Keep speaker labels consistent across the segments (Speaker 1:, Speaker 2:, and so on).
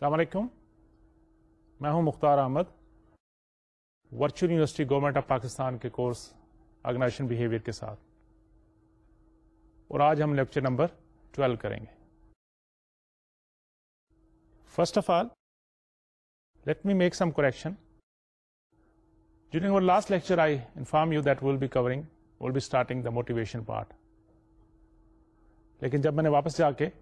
Speaker 1: السلام علیکم، میں ہوں Mukhtar Ahmed, virtual university government of Pakistan کے کورس آرگنائزیشن بیہیویئر کے ساتھ، اور آج ہم لیکچر نمبر 12 کریں گے. First of all let me make some correction. During our last lecture I informed you that we'll be starting the motivation part. لیکن جب میں نے واپس جا کے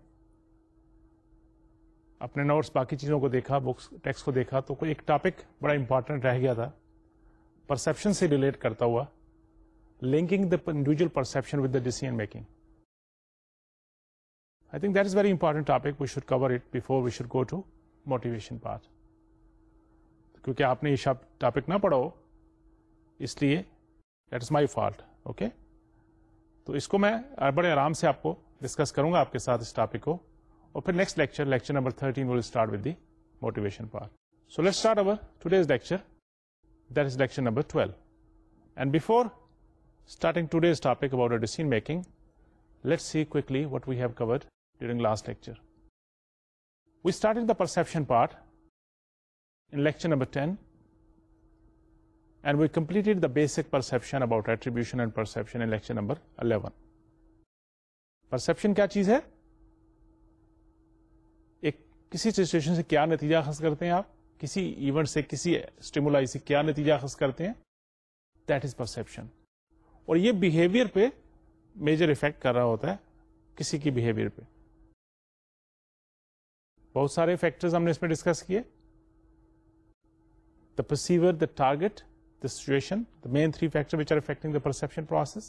Speaker 1: اپنے نوٹس باقی چیزوں کو دیکھا، بکس ٹیکسٹ کو دیکھا، تو کوئی ایک ٹاپک بڑا امپورٹنٹ رہ گیا تھا پرسپشن سے ریلیٹ کرتا ہوا، linking the individual perception with the decision making. I think that is very important topic. We should cover it before we should go to motivation part. کیونکہ آپ نے یہ ٹاپک نہ پڑھا ہو اس لیے that is my fault. Okay, تو اس کو میں بڑے آرام سے آپ کو ڈسکس کروں گا آپ کے ساتھ اس ٹاپک کو، اور پھر next lecture number 13 will start with the motivation part. So let's start our today's lecture, that is lecture number 12. And before starting today's topic about decision making, let's see quickly what we have covered during last lecture. We started the perception part in lecture number 10, and we completed the basic perception about attribution and perception in lecture number 11. Perception کیا چیز ہے؟ ایک کسی situation سے کیا نتیجہ اخذ کرتے ہیں آپ، کسی ایونٹ سے، کسی اسٹیمولائی سے کیا نتیجہ اخذ کرتے ہیں، دیٹ از پرسپشن. اور یہ بہیویئر پہ میجر افیکٹ کر رہا ہوتا ہے، کسی کی بہیویئر پہ. بہت سارے فیکٹرز ہم نے اس میں ڈسکس کیے. The perceiver, the target, the situation, the main three factors which are affecting the perception process,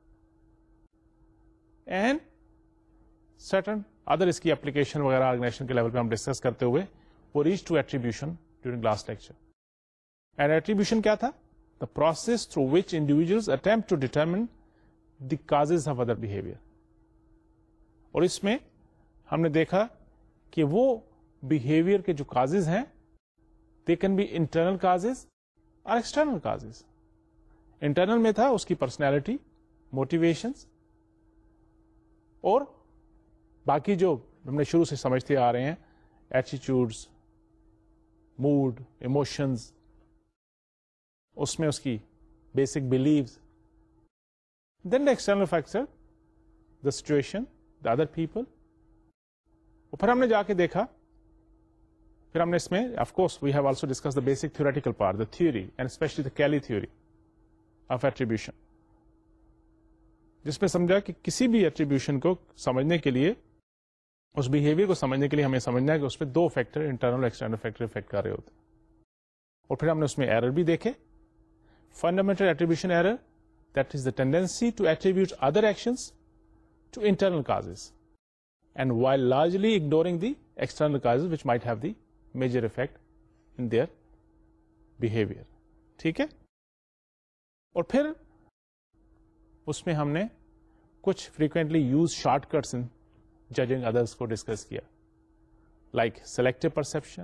Speaker 1: and certain other اس کی application وغیرہ آرگنائزیشن کے لیول پہ ہم ڈسکس کرتے ہوئے وہ reach to attribution during last lecture. And attribution کیا تھا؟ The process through which individuals attempt to determine the causes of other behavior. اور اس میں ہم نے دیکھا کہ وہ behavior کے جو causes ہیں they can be internal causes or external causes. Internal میں تھا اس کی پرسنالٹی، موٹیویشنز، اور باقی جو ہم نے شروع سے سمجھتے آ رہے ہیں ایٹیٹیوڈز، موڈ، ایموشنز، اس میں اس کی basic blues. Then the external factor, the situation, the other people. اور پھر ہم نے جا کے دیکھا، پھر ہم نے اس میں of course we have also discuss the basic theoretical part, the theory and especially the Kelley theory of attribution, جس میں سمجھا کہ کسی بھی ایٹریبیوشن کو سمجھنے کے لیے، اس بہیویئر کو سمجھنے کے لیے ہمیں سمجھنا ہے کہ اس پہ دو فیکٹر، انٹرنل اور ایکسٹرنل فیکٹر افیکٹ کر رہے ہوتے ہیں. اور پھر ہم نے اس میں ایرر بھی دیکھے. Fundamental attribution error, that is the tendency to attribute other actions to internal causes and while largely ignoring the external causes which might have the major effect in their behaviour. ٹھیک ہے. اور پھر اس میں ہم نے کچھ frequently use short cuts in judging others کو ڈسکس کیا، like selective perception,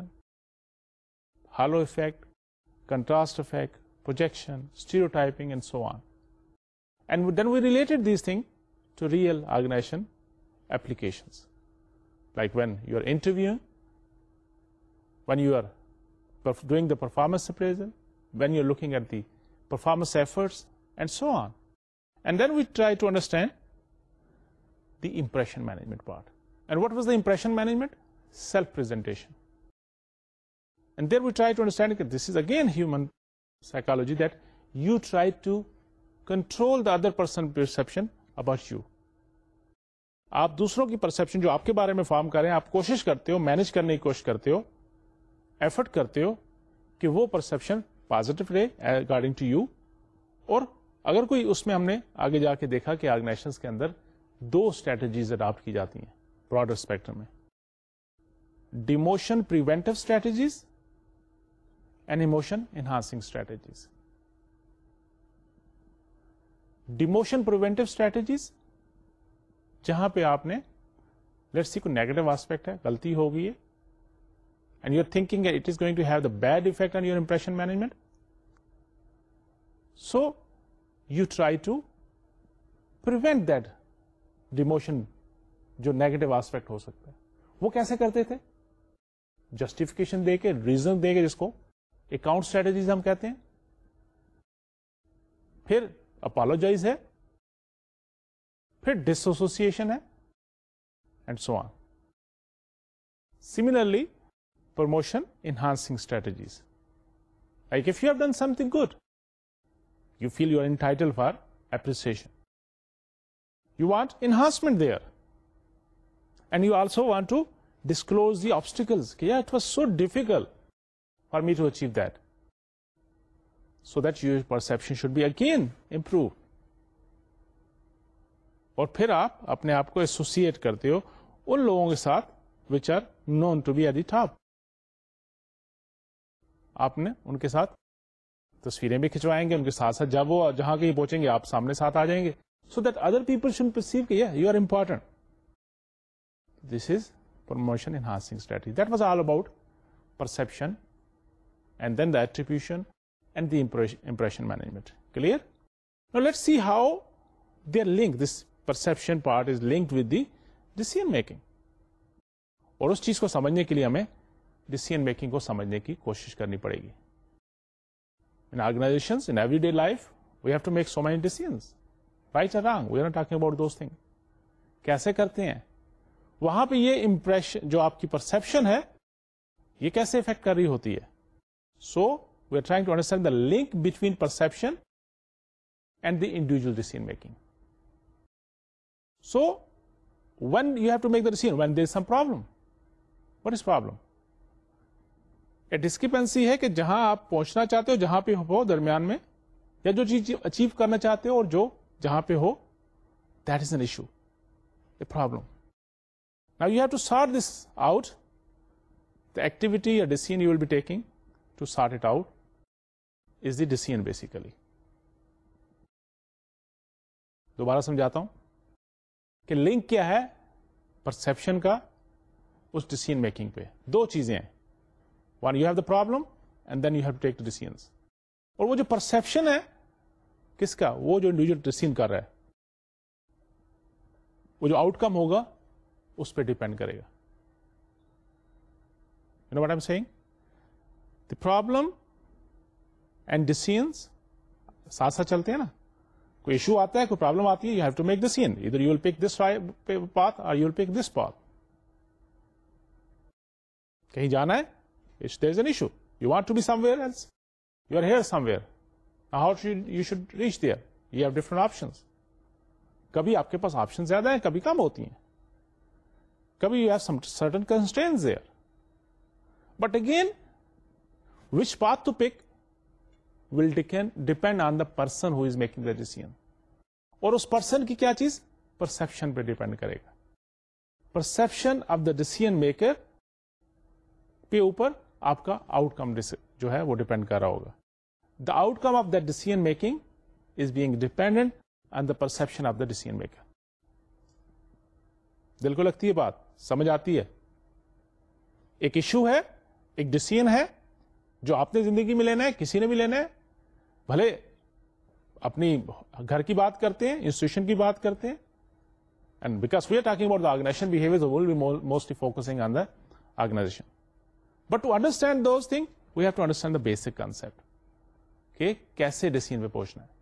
Speaker 1: halo effect, contrast effect, projection, stereotyping and so on. And then we related these thing to real organisation applications, like when you are interviewing, when you are doing the performance appraisal, when you are looking at the performance efforts, and so on. And then we try to understand the impression management part. And what was the impression management? Self-presentation. And there we try to understand that this is again human psychology, that you try to control the other person's perception about you. آپ دوسروں کی perception جو آپ کے بارے میں form کر رہے ہیں، آپ کوشش کرتے ہو، مینج کرنے کی کوشش کرتے ہو، ایفرٹ کرتے ہو کہ وہ پرسپشن پازیٹو رہے اکارڈنگ ٹو یو. اور اگر کوئی اس میں ہم نے آگے جا کے دیکھا کہ آرگنائزیشنز کے اندر دو اسٹریٹجیز اڈاپٹ کی جاتی ہیں براڈر اسپیکٹرم میں، demotion preventive strategies and emotion enhancing strategies. Demotion preventive strategies جہاں پہ آپ نے لیٹس سی کوئی نیگیٹو آسپیکٹ ہے، غلطی ہو گئی ہے، and you are thinking it is going to have the bad effect on your impression management, so you try to prevent that demotion جو نیگیٹو آسپیکٹ ہو سکتا ہے. وہ کیسے کرتے تھے؟ جسٹیفیکیشن دے کے, ریزن دے کے, جس کو اکاؤنٹ اسٹریٹجیز ہم کہتے ہیں. پھر اپالوجائز ہے, پھر ڈس ایسوسیشن ہے, and so on. Similarly, promotion enhancing strategies. Like if you have done something good, you feel you are entitled for appreciation. You want enhancement there. And you also want to disclose the obstacles. Yeah, it was so difficult for me to achieve that. So that your perception should be again improved. اور پھر آپ اپنے آپ کو associate کرتے ہو ان لوگوں کے ساتھ which are known to be at the top. آپ نے ان کے ساتھ تصویریں بھی کھنچوائیں گے, ان کے ساتھ ساتھ جب وہ جہاں کہیں پہنچیں گے آپ سامنے ساتھ آ جائیں گے, so that other people should perceive کہ yeah, you are important. This is promotion enhancing strategy. That was all about perception and then the attribution and the impression management. Clear? Now let's see how they are linked. This perception part is linked with the decision making. اور اس چیز کو سمجھنے کے لیے ہمیں decision making کو سمجھنے کی کوشش کرنی پڑے گی. In organizations, in everyday life, we have to make so many decisions. Right or wrong, we are not talking about those things. کیسے کرتے ہیں وہاں پہ یہ امپریشن جو آپ کی پرسپشن ہے یہ کیسے افیکٹ کر رہی ہوتی ہے. So we are trying to understand the link between perception and the individual decision making. So when you have to make the decision, when there is some problem. What is problem? A discrepancy ہے کہ جہاں آپ پہنچنا چاہتے ہو, جہاں پہ ہو درمیان میں, یا جو چیز اچیو کرنا چاہتے ہو اور جو جہاں پہ ہو, that is an issue, a problem. Now you have to sort this out. The activity or decision you will be taking to sort it out is the decision basically. دوبارہ سمجھاتا ہوں کہ لنک کیا ہے پرسپشن کا اس decision making پہ. دو چیزیں ہیں, when you have the problem and then you have to take the decisions. اور وہ جو پرسپشن ہے کس کا, وہ جو انڈیویجل ڈیسیژن کر رہا ہے, وہ جو آؤٹ کم ہوگا اس پہ ڈیپینڈ کرے گا. You know what I am saying? The problem and decisions ساتھ ساتھ چلتے ہیں نا. کوئی ایشو آتا ہے, کوئی پرابلم آتی ہے, you have to make decision. ادھر you will pick this path اور you will pick this path. کہیں جانا ہے, there is an issue, you want to be somewhere else, you are here somewhere, now how should you should reach there? You have different options. کبھی آپ کے پاس option زیادہ ہیں, کبھی کم ہوتی ہیں, کبھی you have some certain constraints there. But again, which path to pick will depend on the person who is making the decision. اور اس پرسن کی کیا چیز, پرسپشن پہ ڈیپینڈ کرے گا. Perception of the decision maker پہ اوپر آپ کا آؤٹ کم جو ہے وہ ڈیپینڈ کر رہا ہوگا. The outcome of the decision making is being dependent on the perception of the decision maker. دل کو لگتی ہے بات, سمجھ آتی ہے؟ ایک ایشو ہے, ایک ڈیسیژن ہے جو آپ نے زندگی میں لینا ہے, کسی نے بھی لینا ہے. بھلے اپنی گھر کی بات کرتے ہیں, انسٹیٹیوشن کی بات کرتے ہیں, and because we are talking about the organisation behaviour will be mostly focusing on the organisation. But to understand those things, we have to understand the basic concept. کہ کیسے ڈیسیژن پہ پہنچنا ہے.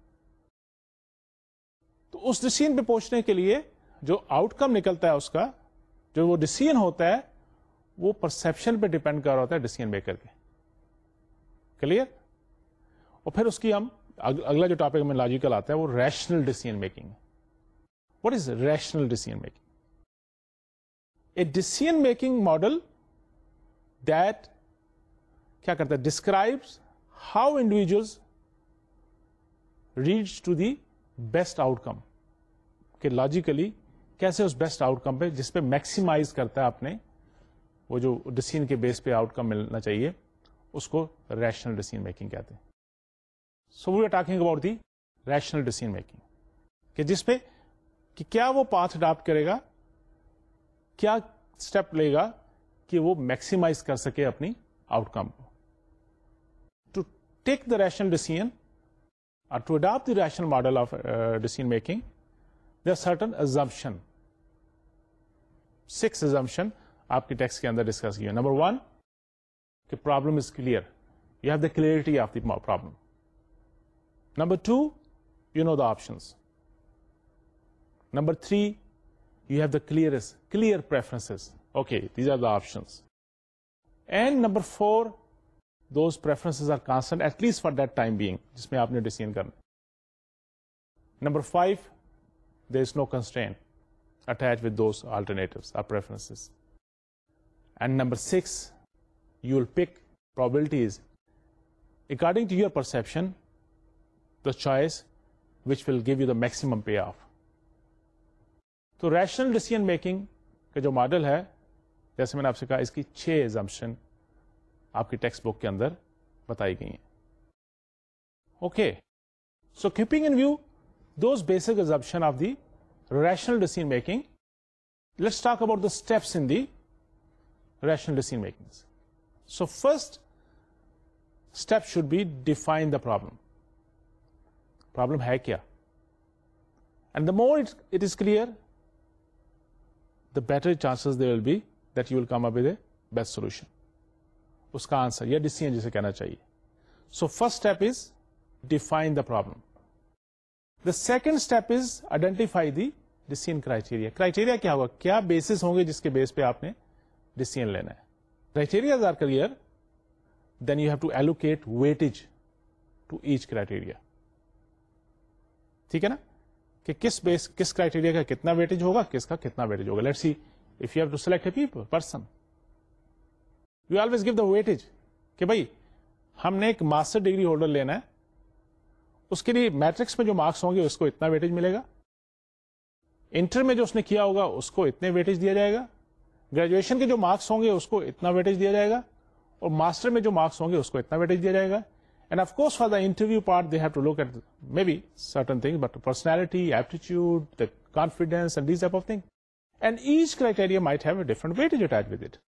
Speaker 1: تو اس ڈیسیژن پہ پہنچنے کے لیے جو آؤٹ کم نکلتا ہے اس کا, جو وہ ڈیسیژن ہوتا ہے, وہ پرسپشن پہ ڈیپینڈ کر رہا ہوتا ہے ڈیسیژن میکر کے. کلیئر؟ اور پھر اس کی ہم اگلا جو ٹاپک میں لاجیکل آتا ہے وہ rational decision making. What is rational decision making? A decision making model that کیا کرتا ہے, describes how individuals reach to the best outcome. کہ logically کیسے اس بیسٹ آؤٹ کم پہ, جس پہ میکسیمائز کرتا ہے اپنے وہ جو ڈیسیژن کے بیس پہ آؤٹ کم ملنا چاہیے, اس کو ریشنل ڈیسیژن میکنگ کہتے ہیں. So we are talking about the rational decision making, کہ جس پہ کہ کیا وہ پاتھ اڈاپٹ کرے گا, کیا اسٹیپ لے گا کہ وہ میکسیمائز کر سکے اپنی آؤٹ کم کو. To take the rational decision اور to adapt the rational model of decision making, there are certain assumption, 6 assumption آپ کی ٹیکسٹ کے اندر ڈسکس کیے. نمبر 1, کہ problem is clear. You have the clarity of the problem. Number 2, you know the options. Number 3, you have the clear preferences. Okay, these are the options. And number 4, those preferences are constant, at least for that time being, جس میں آپ نے decision کرنا. Number 5, there is no constraint attached with those alternatives or preferences. And number 6, you will pick probabilities according to your perception, the choice which will give you the maximum payoff. تو rational decision making کا جو model ہے، جیسے میں نے آپ سے کہا، اس کی 6 ایزمپشن آپ کی ٹیکسٹ بک کے اندر بتائی گئی ہیں. Okay, so keeping in view those basic assumption of the rational decision making, let's talk about the steps in the rational decision making. So first step should be define the problem. Problem ہے کیا؟ And the more it is clear, the better chances there will be that you will come up with a best solution. اس کا answer یا decision جسے کہنا چاہیے. So first step is define the problem. The second step is identify the decision criteria. Criteria کیا ہوگا؟ کیا basis ہوں گے جس کے بیس پہ آپ نے ڈیسیژن لینا ہے. Criteria are clear, then you have to allocate weightage to each criteria. ٹھیک ہے نا کہ کس کرائٹیریا کا کتنا ویٹیج ہوگا, کس کا کتنا ویٹیج ہوگا. Let's see if you have to select a person, you always give the weightage کہ بھائی ہم نے ایک ماسٹر ڈگری ہولڈر لینا ہے, اس کے لیے میٹرکس میں جو مارکس ہوں گے اس کو اتنا ویٹیج ملے گا, انٹر میں جو اس نے کیا ہوگا اس کو اتنے ویٹیج دیا جائے گا, گریجویشن کے جو مارکس ہوں گے اس کو اتنا ویٹیج دیا جائے گا, اور ماسٹر میں جو مارکس ہوں گے اس کو اتنا ویٹیج دیا جائے گا. And of course, for the interview part, they have to look at maybe certain things, but personality, aptitude, the confidence, and these type of things. And each criteria might have a different weightage attached with it.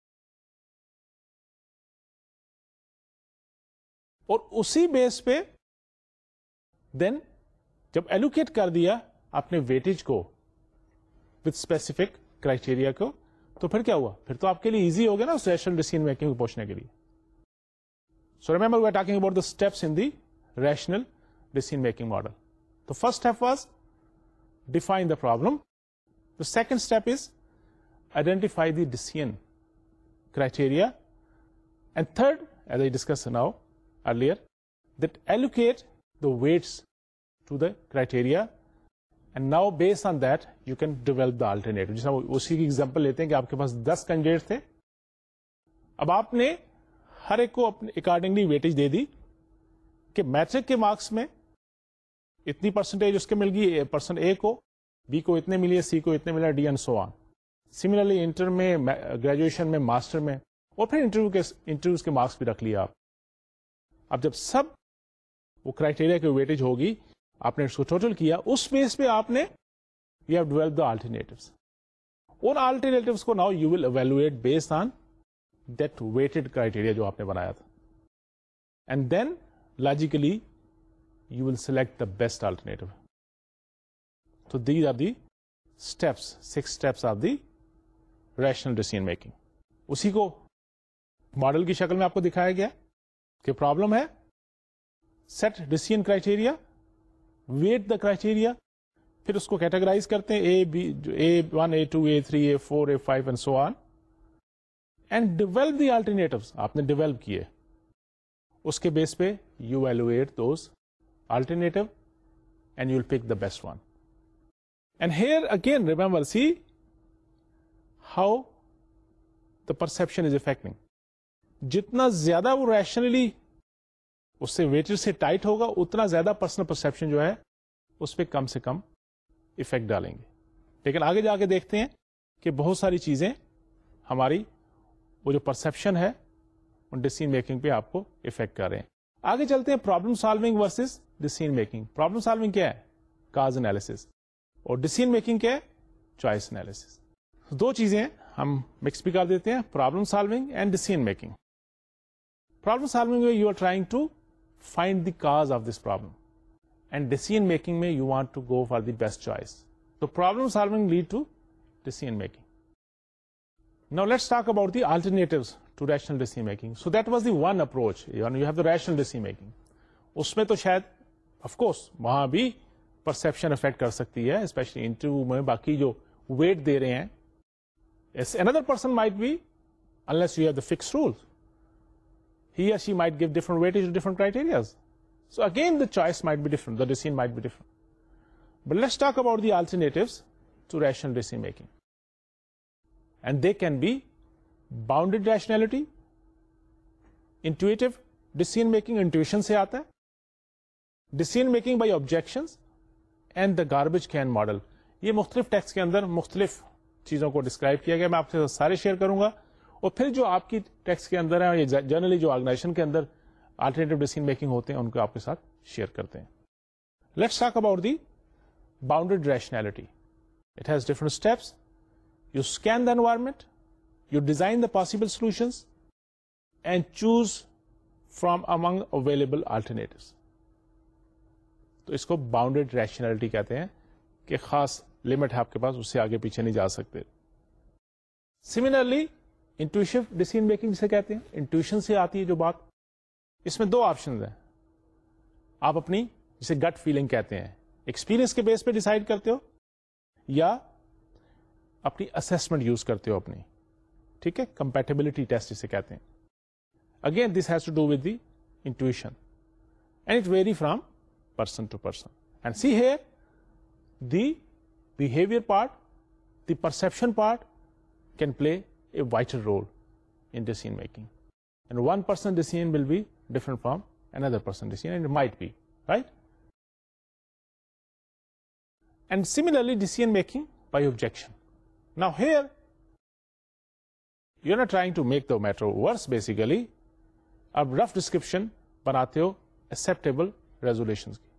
Speaker 1: اور اسی بیس پہ دین جب allocate کر دیا اپنے weightage کو with specific criteria کو, تو پھر کیا ہوا؟ پھر تو آپ کے لیے ایزی ہو گیا نا اس ریشنل ڈیسیژن میکنگ کو پہنچنے کے لیے. So remember, we are talking about the steps in the rational decision making model. The first step was define the problem. The second step is identify the decision criteria. And third, as I discussed now earlier, that allocate the weights to the criteria. And now based on that, you can develop the alternative. جیسا اسی کی example لیتے ہیں کہ آپ کے پاس 10 candidates تھے, اب آپ نے ہر ایک کو اپنے اکارڈنگلی ویٹیج دے دی کہ میٹرک کے مارکس میں اتنی پرسنٹیج اس کے مل گئی پرسن اے کو, بی کو اتنے ملی ہے, سی کو اتنے ملا, D and so on. Similarly inter میں, گریجویشن میں, ماسٹر میں, اور پھر انٹرویوز کے مارکس بھی رکھ لیا آپ. اب جب سب وہ کرائٹیریا کی ویٹیج ہوگی, آپ نے اس کو ٹوٹل کیا, اس بیس پہ آپ نے you have develop the alternatives. اور آلٹرنیٹوز کو now you will evaluate based on that weighted criteria جو آپ نے بنایا تھا, and then logically you will select the best alternative. So these are the steps, 6 steps of the rational decision making. اسی کو model کی شکل میں آپ کو دکھایا گیا کہ پرابلم ہے, set decision criteria, weight the criteria, پھر اس کو کیٹیگرائز کرتے ہیں A1, A2, A3, A4, A5 and so on. And develop the alternatives, آپ نے ڈیولپ کیے, اس کے بیس پہ you evaluate those alternative and you will pick the best one. And here again remember, see how the perception is affecting. جتنا زیادہ وہ rationally اس سے ویٹیج سے ٹائٹ ہوگا, اتنا زیادہ پرسنل پرسپشن جو ہے اس پہ کم سے کم افیکٹ ڈالیں گے. لیکن آگے جا کے دیکھتے ہیں کہ بہت ساری چیزیں ہماری وہ جو پرسپشن ہے ان ڈیسیژن میکنگ پہ آپ کو افیکٹ کر رہے ہیں. آگے چلتے ہیں problem solving versus decision making. Problem solving کیا ہے؟ کاز انالیسس, اور ڈیسیژن میکنگ کیا ہے؟ Choice analysis. دو چیزیں ہم مکس بھی کر دیتے ہیں, problem solving and decision making. Problem solving میں you are trying to find the cause of this problem, and decision making میں you want to go for the best choice. تو problem solving lead to decision making. Now let's talk about the alternatives to rational decision making. So that was the one approach. You have the rational decision making. اس میں تو شاید of course وہاں بھی perception effect کر سکتی ہے, especially interview میں باقی جو ویٹ دے رہے ہیں. another person might be, unless you have the fixed rules, he or she might give different weightage to different criteria. So again the choice might be different, the decision might be different. But let's talk about the alternatives to rational decision making. And they can be bounded rationality, intuitive decision making, intuition سے آتا ہے, decision making by objections, and the garbage can model. یہ مختلف text کے اندر مختلف چیزوں کو describe کیا گیا, میں آپ سے سارے شیئر کروں گا, اور پھر جو آپ کی ٹیکسٹ کے اندر ہے, یہ جنرلی جو آرگنائزیشن کے اندر الٹرنیٹیو ڈیسیژن میکنگ ہوتے ہیں ان کو آپ کے ساتھ شیئر کرتے ہیں. Let's talk about the bounded rationality. It has different steps. You scan the environment, you design the possible solutions and choose from among available alternatives. تو اس کو باؤنڈیڈ ریشنلٹی کہتے ہیں کہ خاص لمٹ ہے آپ کے پاس, اس سے آگے پیچھے نہیں جا سکتے. سملرلی انٹویشن ڈیسیژن میکنگ جسے کہتے ہیں, انٹویشن سے آتی ہے جو بات, اس میں دو آپشنز ہیں. آپ اپنی جسے گٹ فیلنگ کہتے ہیں, ایکسپیرینس کے بیس پہ ڈیسائیڈ کرتے ہو, یا اپنی اسسمنٹ یوز کرتے ہو اپنی, ٹھیک ہے, کمپیٹیبلٹی ٹیسٹ جسے کہتے ہیں. Again this has to do with the intuition and it vary from person to person. And see here, the behavior part, the perception part can play a vital role in decision making. And one person's decision will be different from another person's decision, and it might be, right? And similarly, decision making by objection. Now here, you're not trying to make the matter worse basically. ab rough description banate ho acceptable resolutions کی.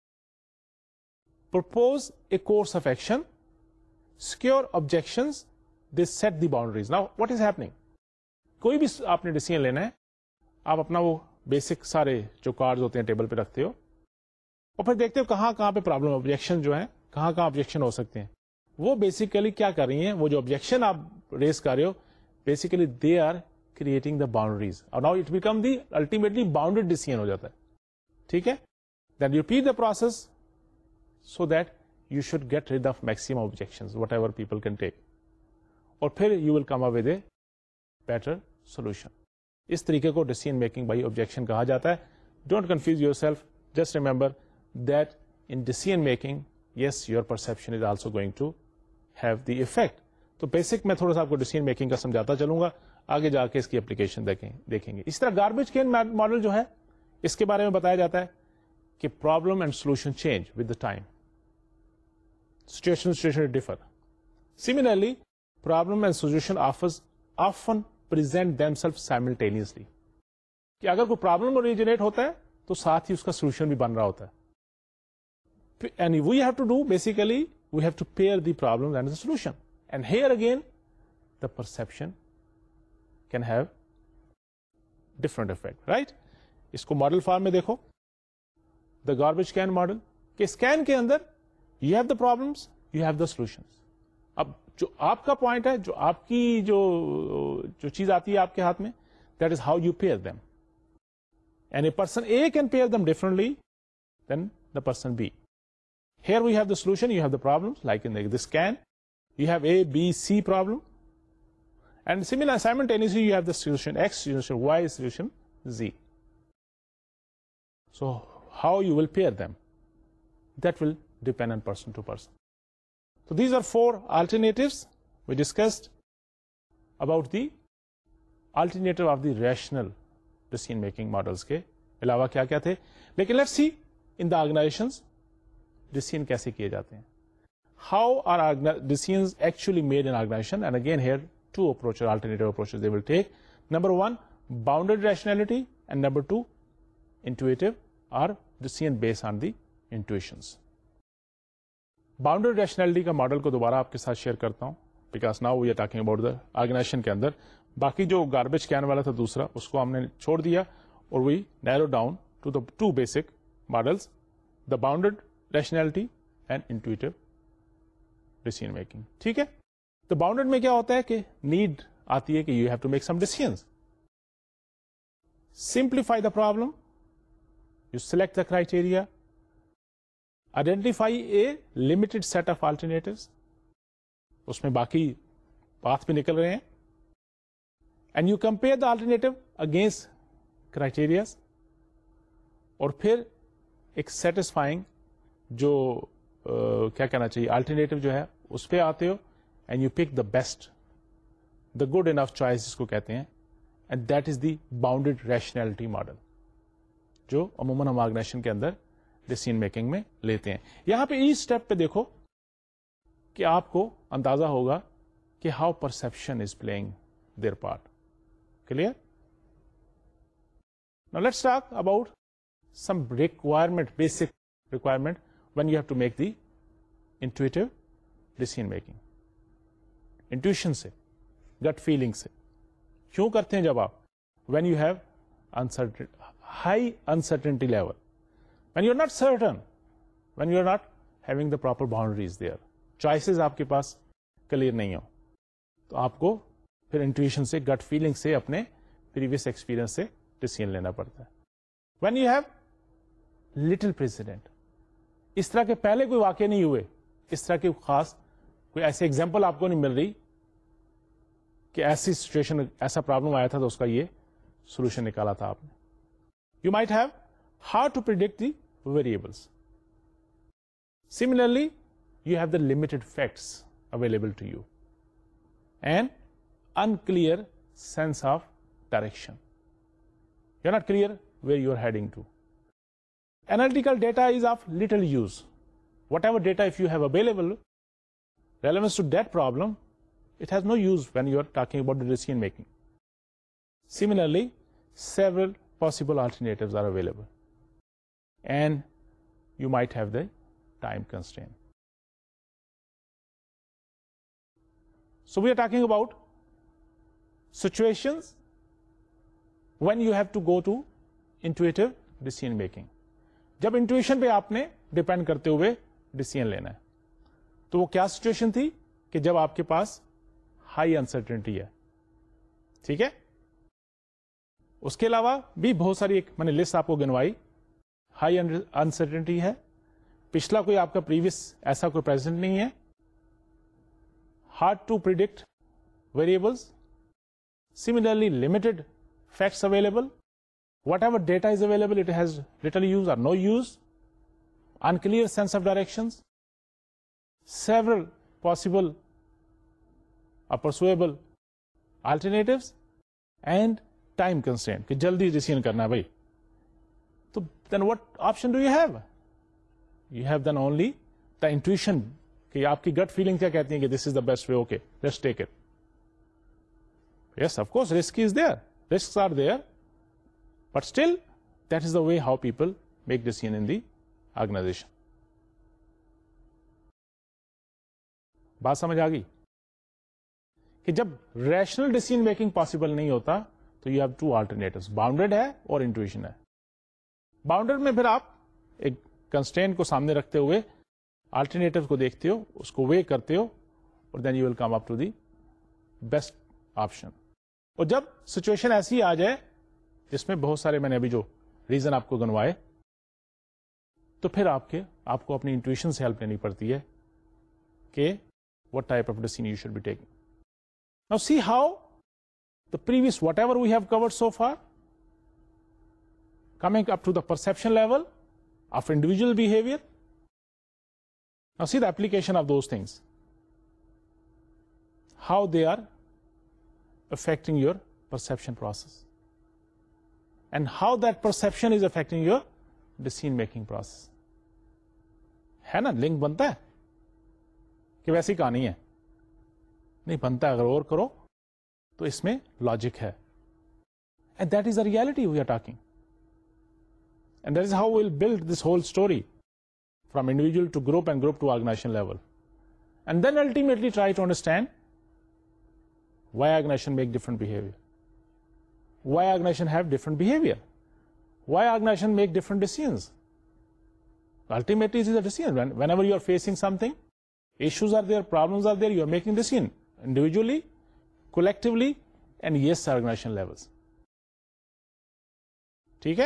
Speaker 1: Propose a course of action, secure objections, they set the boundaries. Now what is happening? کوئی بھی آپ نے decision لینا ہے, آپ اپنا وہ بیسک سارے جو کارڈز ہوتے ہیں ٹیبل پہ رکھتے ہو, اور پھر دیکھتے ہو کہاں کہاں پہ پرابلم, آبجیکشن جو ہیں کہاں کہاں آبجیکشن ہو سکتے ہیں. وہ بیسیکلی کیا کر رہی ہیں, وہ جو آبجیکشن آپ ریز کر رہے ہو, basically they are creating the boundaries. اور now it become the ultimately bounded decision ہو جاتا ہے, ٹھیک ہے. Then you repeat the process so that you should get rid of maximum objections, whatever people can take. اور پھر you will come up with a better solution. اس طریقے کو decision making by objection کہا جاتا ہے. Don't confuse yourself. Just remember that in decision making, yes, your perception is also going to have the effect. تو basic میں تھوڑا سا آپ کو decision making کا سمجھاتا چلوں گا, آگے جا کے اس کی اپلیکیشن دیکھیں گے. اس طرح گاربیج کین ماڈل جو ہے, اس کے بارے میں بتایا جاتا ہے کہ problem and solution change with the time. Situation differ. Similarly, problem and solution often present themselves simultaneously. کہ اگر کوئی پرابلم اوریجنیٹ ہوتا ہے تو ساتھ ہی اس کا سولوشن بھی بن رہا ہوتا ہے. And we have to do, basically, we have to pair the problem and the solution. And here again, the perception can have different effect, right? اس کو ماڈل فارم میں دیکھو, the garbage can model. کہ scan کے اندر you have the problems, you have the solutions. اب جو آپ کا پوائنٹ ہے, جو آپ کی جو چیز آتی ہے آپ کے ہاتھ میں, that is how you pair them. And a person A can pair them differently than the person B. Here we have the solution, you have the problems, like in the scan, you have A, B, C problem. And simultaneously you have the solution X, solution Y, solution Z. So how you will pair them, that will depend on person to person. So these are 4 alternatives we discussed about the alternative of the rational decision making models کے علاوہ کیا کیا تھے. لیکن let's see in the organizations decision کیسے کیے جاتے ہیں. How are decisions actually made in organization? And again here 2 approaches, alternative approaches they will take. Number 1, bounded rationality, and number 2, intuitive or decision based on the intuitions. Bounded rationality کا model کو دوبارہ آپ کے ساتھ share کرتا ہوں, because now we are talking about the organization کے اندر. باقی جو گاربیج کین والا تھا دوسرا, اس کو ہم نے چھوڑ دیا, اور we narrow down to the 2 basic models, the bounded rationality and intuitive decision making. ٹھیک ہے. تو باؤنڈیڈ میں کیا ہوتا ہے کہ نیڈ آتی ہے کہ you have to make some decisions, simplify the problem, you select the criteria, identify a limited set of alternatives, उसमें बाकी path भी निकल रहे हैं, and you compare the alternative against criteria, और फिर एक satisfying जो क्या कहना चाहिए alternative जो है उस पे आते हो, and you pick the best, the good enough choice जिसको कहते हैं, and that is the bounded rationality model जो अमूमन हम ऑर्गेनाइजेशन के अंदर डिसीजन मेकिंग में लेते हैं. यहां पे ईच स्टेप पे देखो कि आपको अंदाजा होगा कि how perception is playing their part. Clear? Now let's talk about some requirement, basic requirement when you have to make the intuitive decision making. Intuition से, गट फीलिंग से क्यों करते हैं? जब आप when you have high uncertainty level, when you're not certain, when you're not having the proper boundaries there, choices आपके पास clear नहीं हो, तो आपको फिर intuition से, gut feeling से, अपने previous experience से decision लेना पड़ता है. When you have little precedent, इस तरह के पहले कोई वाक़े नहीं हुए, इस तरह की खास कोई ऐसे एग्जाम्पल आपको नहीं मिल रही कि ऐसी सिचुएशन, ऐसा प्रॉब्लम आया था तो उसका ये सॉल्यूशन निकाला था आपने. You might have hard to predict the variables. Similarly you have the limited facts available to you and unclear sense of direction. You're not clear where you're heading to. Analytical data is of little use. Whatever data if you have available relevance to that problem, it has no use when you are talking about the decision making. Similarly, several possible alternatives are available and you might have the time constraint. So we are talking about situations when you have to go to intuitive decision making. जब intuition पे आपने depend करते हुए decision लेना है, तो वो क्या सिचुएशन थी कि जब आपके पास हाई अनसर्टेनिटी है. ठीक है? उसके अलावा भी बहुत सारी, एक मैंने लिस्ट आपको गिनवाई. हाई अनसर्टेनिटी है, पिछला कोई आपका प्रीवियस ऐसा कोई प्रेजेंट नहीं है, hard to predict variables, similarly limited facts available, whatever data is available it has little use or no use, unclear sense of directions, several possible or persuadable alternatives, and time constraint कि जल्दी decision करना है भाई. तो then what option do you have? You have then only the intuition कि आपकी gut feeling क्या कहती है कि this is the best way, okay let's take it. Yes, of course risk is there, risks are there, but still that is the way how people make decision in the organization. बात समझ आ गई कि जब rational decision making possible नहीं होता तो you have to alternatives, bounded है और इंट्यूशन है. बाउंडेड में फिर आप एक कंस्ट्रेंट को सामने रखते हुए अल्टरनेटिव को देखते हो, उसको वे करते हो, और then you will come up to the best option. और जब सिचुएशन ऐसी आ जाए जिसमें बहुत सारे, मैंने अभी जो रीजन आपको गिनवाए, तो फिर आपको अपनी इंट्यूशन से हेल्प लेनी पड़ती है कि what type of decision you should be taking. Now see how the previous whatever we have covered so far, coming up to the perception level of individual behaviour. Now see the application of those things, how they are affecting your perception process and how that perception is affecting your decision making process. है ना, link बनता है कि वैसी कहानी है? नहीं बनता. अगर और करो तो इसमें लॉजिक है, and that is the reality we are talking, and that is how we'll build this whole story from individual to group and group to organization level, and then ultimately try to understand why organization make different behavior, why organization have different behavior, why organization make different decisions. Ultimately it is a decision. Whenever you are facing something, issues are there, problems are there, you are making decision individually, collectively, and yes, organization levels. ٹھیک ہے.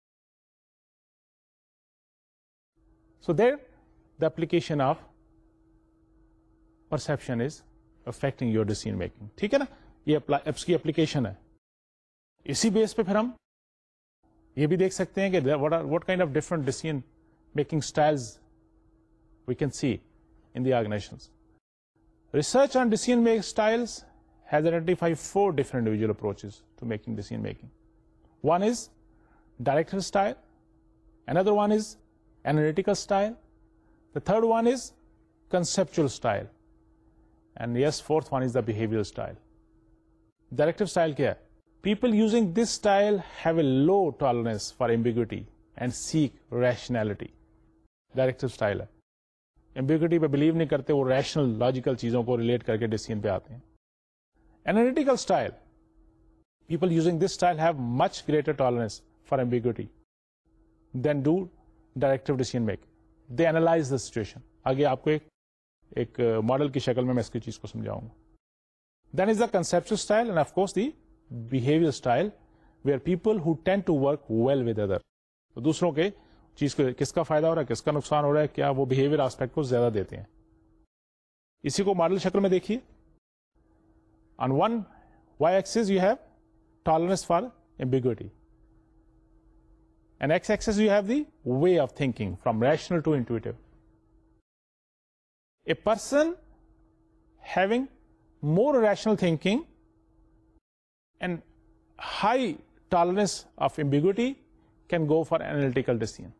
Speaker 1: So there the application of perception is affecting your decision making. ٹھیک ہے نا, یہ اس کی application ہے. اسی بیس پہ پھر ہم یہ بھی دیکھ سکتے ہیں کہ what kind of different decision making styles we can see in the organizations. Research on decision making styles has identified 4 different individual approaches to making decision making. One is directive style, another one is analytical style, the third one is conceptual style, and yes, fourth one is the behavioral style. Directive style kya hai? People using this style have a low tolerance for ambiguity and seek rationality. Directive style ہے, ambiguity پہ believe نہیں کرتے, وہ rational logical چیزوں کو relate کر کے decision پہ آتے ہیں. Analytical style, people using this style have much greater tolerance for ambiguity than do directive decision making. They analyze the situation. آگے آپ کو ایک ماڈل کی شکل میں اس کی چیز کو سمجھاؤں گا. Then is the conceptual style and of course the behavioral style where people who tend to work well with others. تو دوسروں کے چیز کو کس کا فائدہ ہو رہا ہے, کس کا نقصان ہو رہا ہے, کیا وہ behavior aspect کو زیادہ دیتے ہیں. اسی کو ماڈل شکل میں دیکھیے. On one y-axis you have tolerance for ambiguity. And x-axis you have the way of thinking from rational to intuitive. A person having more rational thinking and high tolerance of ambiguity can go for analytical decision.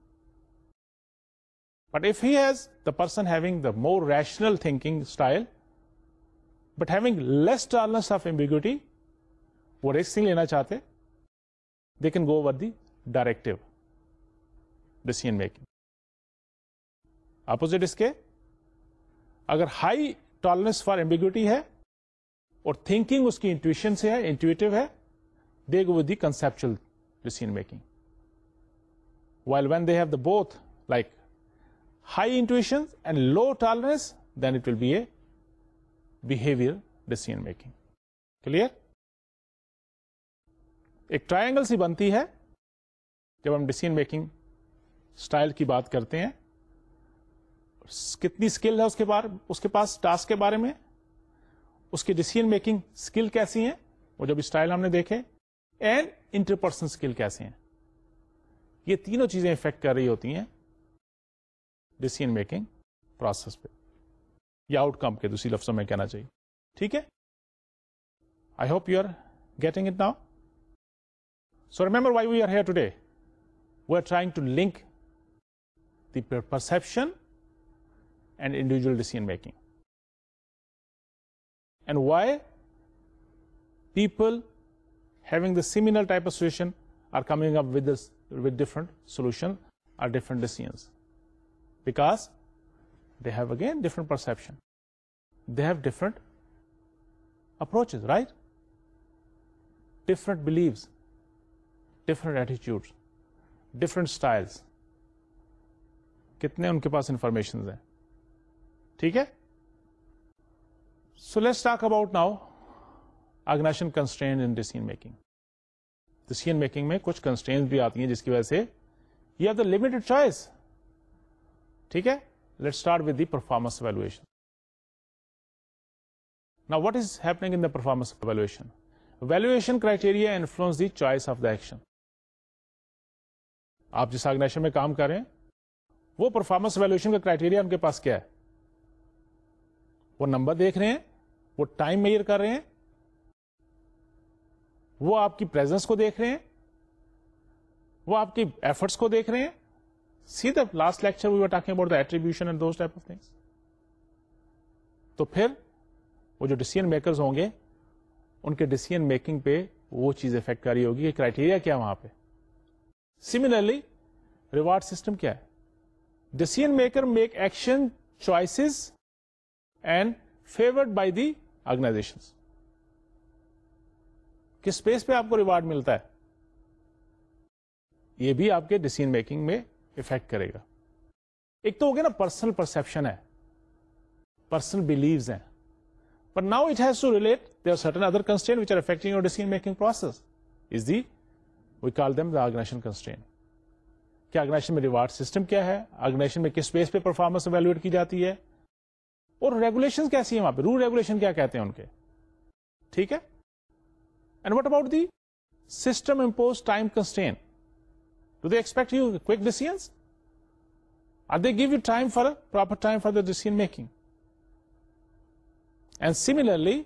Speaker 1: But if he has the person having the more rational thinking style but having less tolerance of ambiguity, وہ risk نہیں لینا چاہتے, they can go over the directive decision making. Opposite اس کے, اگر high tolerance for ambiguity ہے اور thinking اس کی intuition سے ہے, intuitive ہے, they go with the conceptual decision making. While when they have the both like high intuition and low tolerance, then it will be a behavior decision making. Clear? ایک triangle سی بنتی ہے جب ہم decision making style کی بات کرتے ہیں. کتنی اسکل ہے اس کے پاس ٹاسک کے بارے میں, اس کی ڈیسیژن میکنگ اسکل کیسی ہیں, وہ جب اسٹائل ہم نے دیکھے, اینڈ انٹرپرسنل اسکل کیسے ہیں. یہ تینوں چیزیں افیکٹ کر رہی ہوتی ہیں ڈیسیژن میکنگ پروسیس پہ, یا آؤٹ کم کے دوسری لفظوں میں کہنا چاہیے. ٹھیک ہے, I hope you are getting it now. So remember why we are here today. We are trying to link the perception and individual decision making. And why people having the similar type of situation are coming up with different solution or different decisions. Because they have again different perception. They have different approaches, right? Different beliefs. Different attitudes, different styles. کتنے ان کے پاس information ہیں. ٹھیک ہے, so let's talk about now organization constraint in decision making. Decision making میں کچھ constraint بھی آتی ہیں جس کی وجہ سے you have the limited choice. ٹھیک ہے, let's start with the performance evaluation. Now what is happening in the performance evaluation? Evaluation criteria influence the choice of the action. آپ جس آرگنائزیشن میں کام کر رہے ہیں وہ پرفارمنس ایویلویشن کا کرائٹیریا ان کے پاس کیا ہے؟ وہ نمبر دیکھ رہے ہیں, وہ ٹائم میئر کر رہے ہیں, وہ آپ کی پریزنس کو دیکھ رہے ہیں, وہ آپ کی ایفرٹس کو دیکھ رہے ہیں. See the last lecture we were talking about the attribution and those type of things. تو پھر وہ جو ڈیسیژن میکرز ہوں گے ان کے ڈیسیژن میکنگ پہ وہ چیز افیکٹ کر رہی ہوگی کہ کرائٹیریا کیا وہاں پہ. سملرلی ریوارڈ سسٹم کیا ہے؟ Decision maker make action choices and favoured by the organization. کس اسپیس پہ آپ کو ریوارڈ ملتا ہے یہ بھی آپ کے ڈیسیژن میکنگ میں افیکٹ کرے گا. ایک تو ہو گیا نا پرسنل پرسپشن ہے, پرسنل بلیوز ہیں, but now it has to relate, there are certain other constraints which are affecting your decision making process. Is the We call them the organization constraint. کہ organization میں reward system کیا ہے, organization میں کس بیس پہ performance evaluate کی جاتی ہے, اور ریگولیشن کیسی ہیں وہاں پہ, رول ریگولیشن کیا کہتے ہیں ان کے. ٹھیک ہے. And what about the system impose time constraint. Do they expect you quick decisions? Are they give you time for proper time for the decision making? And similarly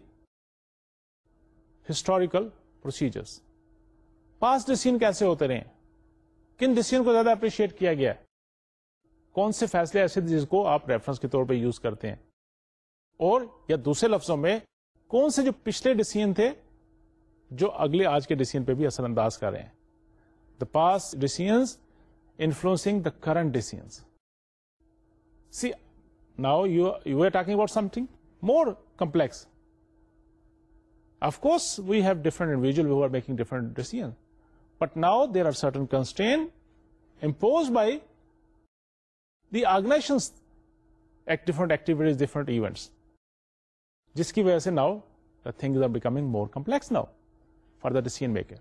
Speaker 1: historical procedures. Past decision کیسے ہوتے رہے ہیں, کن decision کو زیادہ appreciate کیا گیا ہے, کون سے فیصلے ایسے جس کو آپ ریفرنس کے طور پہ یوز کرتے ہیں, اور یا دوسرے لفظوں میں کون سے جو پچھلے ڈیسیژن تھے جو اگلے آج کے ڈیسیژن پہ بھی اثر انداز کر رہے ہیں. The past decisions influencing the current decisions. See now you are talking about something more complex. Of course, we have different individuals who are making different decisions. But now there are certain constraints imposed by the organizations at different activities, different events. Jiski wajah se now the things are becoming more complex now for the decision maker.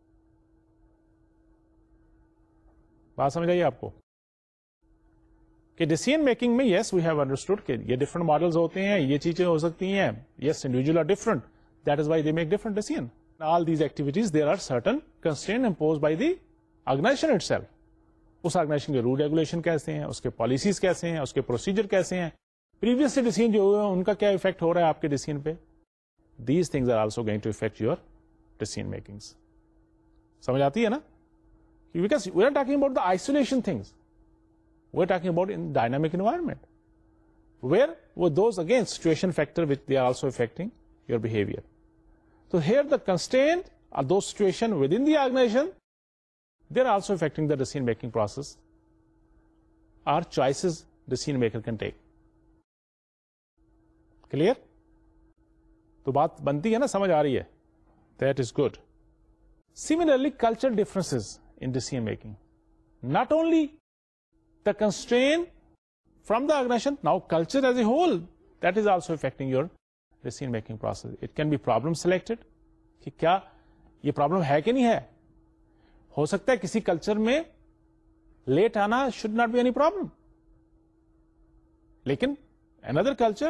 Speaker 1: بات سمجھ آئیے آپ کو کہ decision making میں یس we have understood کہ یہ different models ہوتے ہیں, یہ چیزیں ہو سکتی ہیں. Yes individual are different, that is why they make different decision. All these activities there are certain constraint imposed by the organization itself. اس آرگنائزیشن کے رول ریگولیشن کیسے ہیں, اس کے پالیسیز کیسے ہیں, اس کے پروسیجر کیسے ہیں, پریویس سے ڈیسیژن جو ہوئے ہیں ان کا کیا افیکٹ ہو رہا ہے آپ کے ڈیسیژن پہ. These things are also going to affect your decision makings. سمجھ آتی ہے نا؟ Because we are talking about the isolation things. We're talking about in dynamic environment, where with those again situation factor which they are also affecting your behavior. So here the constraint are those situations within the organization, they're also affecting the decision making process or choices decision maker can take. Clear? تو بات بنتی ہے نا, سمجھ آ رہی ہے. That is good. Similarly, cultural differences in decision making. Not only the constraint from the organization, now culture as a whole, that is also affecting your decision making process. It can be problem selected کہ کیا یہ problem ہے کہ نہیں ہے. ہو سکتا ہے کسی کلچر میں لیٹ آنا should not be any problem, لیکن another culture